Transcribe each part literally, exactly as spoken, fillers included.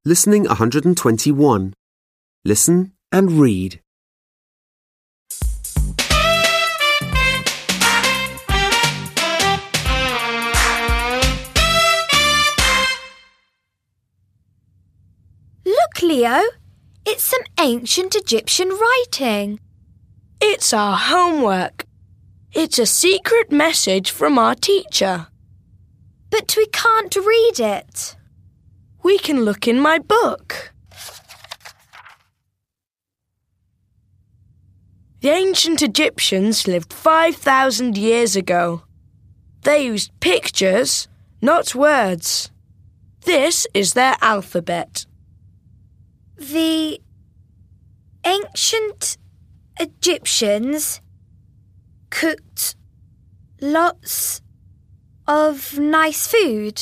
Listening one hundred twenty-one. Listen and read. Look, Leo, it's some ancient Egyptian writing. It's our homework. It's a secret message from our teacher. But we can't read it. We can look in my book. The ancient Egyptians lived five thousand years ago. They used pictures, not words. This is their alphabet. The ancient Egyptians cooked lots of nice food.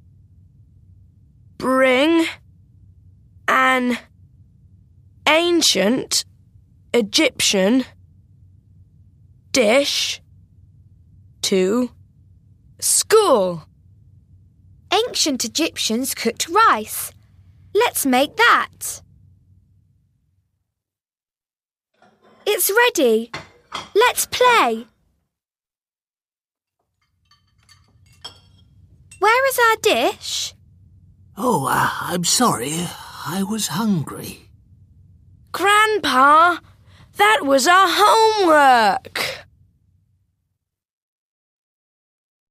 Bring an ancient Egyptian dish to school. Ancient Egyptians cooked rice. Let's make that. It's ready. Let's play. Where is our dish? Oh, uh, I'm sorry. I was hungry. Grandpa, that was our homework.